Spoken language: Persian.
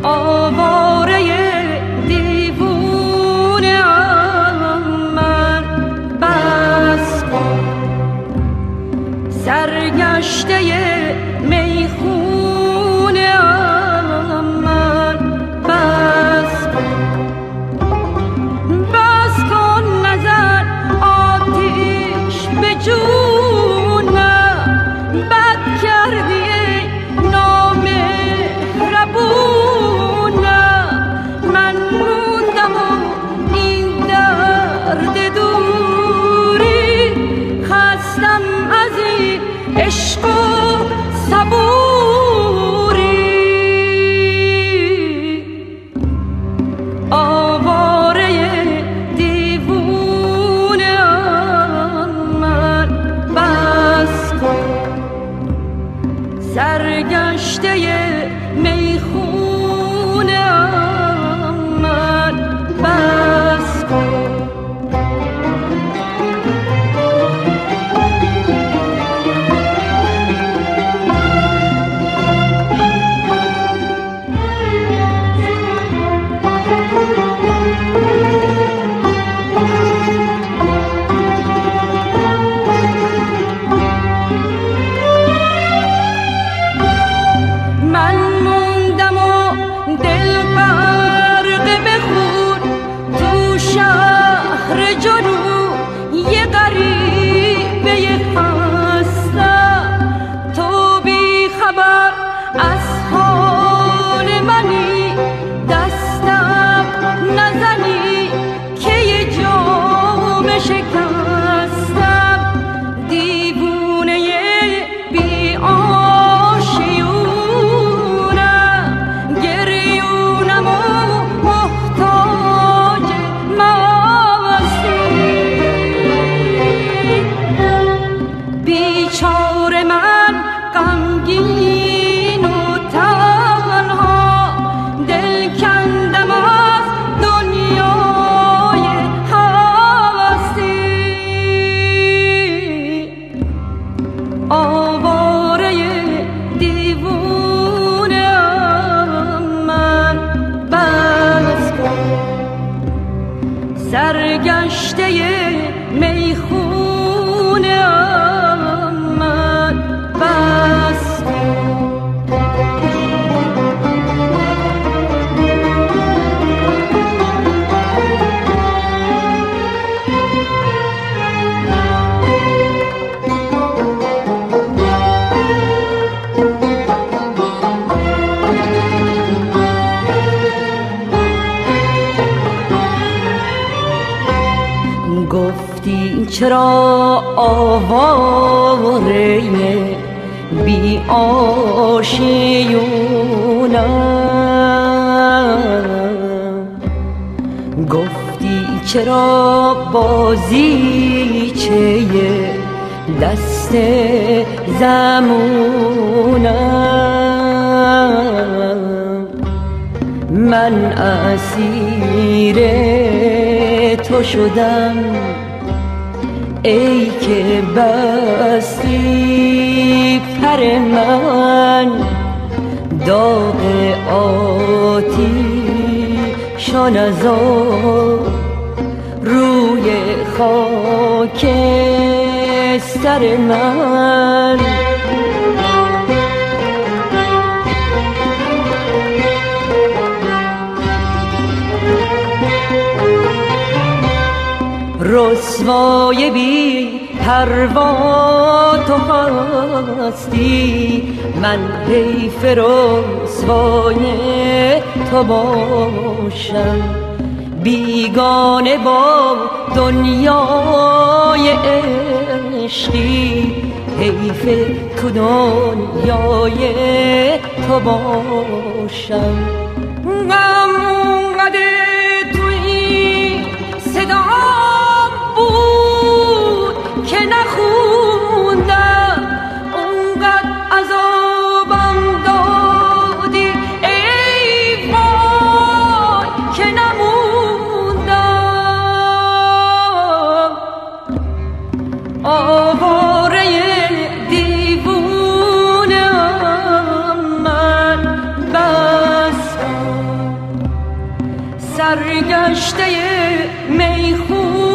آواره دیوونه ام من، بس کن سرگشته میخونه ام من، بس کن نظر آتیش به جونم، بد کردی نامهربونم، من موندم و این درد دوری، خستم از این عشق و صبوری. آواره دیوونه ام من، بس کن سرگشته میخونه ام من، بس کن. من موندم و دل غرق به خون تو شهر جنون، یه غریبه هستم، تو بی خبر از حال منی، دستم نزنی که یه جام شکستم، دیوونه بی آشیونم، گریونم و محتاج مستی، بیچاره من غمگین و تنها، دل کندم از دنیای هستی. آواره دیوونه ام من، بس کن سرگشته میخونه ام من، بس کن. گفتی چرا آواره بی آشیونم، گفتی چرا بازیچه دست زمونم، من اسیر تو شدم ای که بستی پر من، داغ آتیشان از روی خاک سر من. رسوای بی پروا تو هستی، من حیف رسوای تو باشم، بیگانه با دنیای عشقی، حیف تو دنیای تو باشم. غمقده توی صدا بود که نخوندم، اونقدر عذابم دادی ای وای که نموندم. آواره دیوونه ام من، بس کن سرگشته میخون